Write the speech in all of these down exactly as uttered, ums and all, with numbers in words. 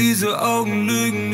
Diese Augen lügen.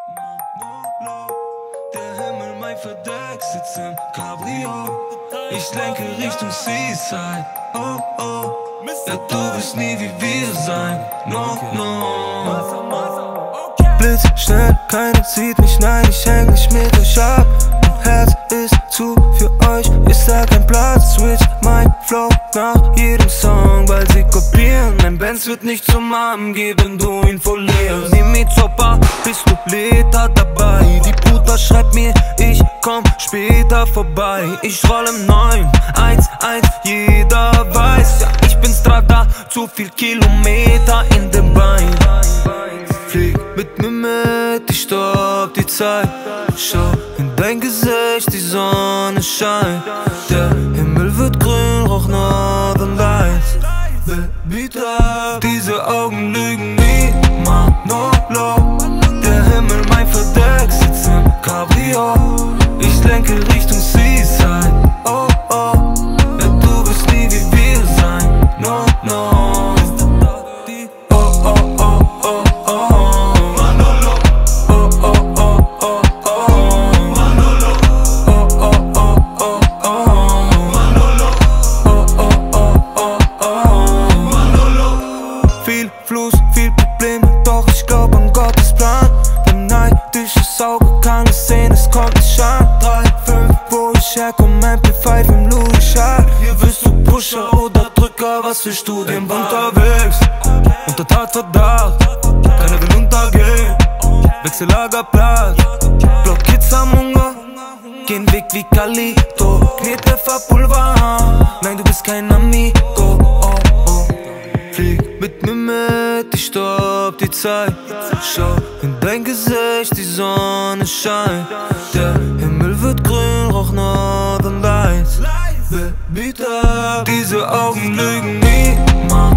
Der Himmel, mein Verdeck, sitzt im Cabrio. Ich lenke Richtung Seaside. Oh, oh. Ja, du wirst nie wie wir sein. No, no. Blitz schnell, keiner sieht mich, nein, ich häng nicht mit euch ab. Mein Herz ist zu für euch, ist da kein Platz. Switch mein Flow nach jedem Song, weil sie kopieren. Mein Benz wird nicht zum Arm gehen, wenn du ihn verlierst. Nimm mich zur Bar, bist du Liter dabei. Die Puta schreibt mir, ich komm später vorbei. Ich roll im neun, eins, eins, jeder weiß. Ja, ich bin Strada, zu viel Kilometer in den Beinen. Flieg mit mir mit, ich stopp die Zeit. Schau in dein Gesicht, die Sonne scheint. Der Himmel wird grün, rauch Northern Lights. Baby, da diese Augen lügen nie, man, no low. Der Himmel, mein Verdeck, sitzt im Cabrio. Ich lenke Richtung Seaside. Oh, oh, ja, du wirst nie wie wir sein. No, no. Viel Fluss, viel Probleme, doch ich glaub an Gottes Plan. Dein neidisches Auge kann es sehen, es kommt nicht an. Drei, fünf, wo ich herkomm, M P fünf im Louis Schal. Hier wirst du Pusher oder Drücker, was für Studien unterwegs. Unter Tatverdacht, keiner will untergehen. Wechsellagerplatz, Blockkids am Hunger. Gehen Weg wie Kalito, Knetpfefferpulver. Nein, du bist kein Amigo, oh, oh. Flieg mit mir mit, ich stopp die Zeit. Schau in dein Gesicht, die Sonne scheint. Der Himmel wird grün, rauch Northern Lights. Baby, da diese Augen lügen nie, man.